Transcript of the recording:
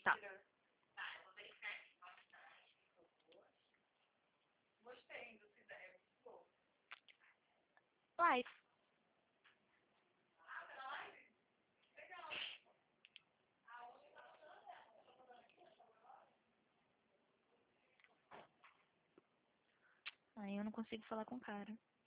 Tá. Live. Aí eu não consigo falar com o cara.